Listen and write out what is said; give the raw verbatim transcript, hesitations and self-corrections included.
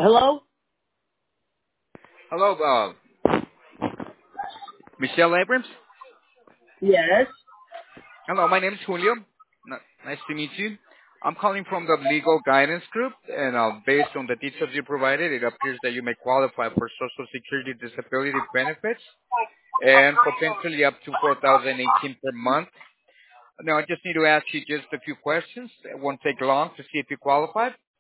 Hello? Hello, uh, Michelle Abrams. Yes. Hello, my name is Julio. N- Nice to meet you. I'm calling from the Legal Guidance Group, and uh, based on the details you provided, it appears that you may qualify for Social Security disability benefits and potentially up to four thousand eighteen per month. Now, I just need to ask you just a few questions. It won't take long to see if you qualify.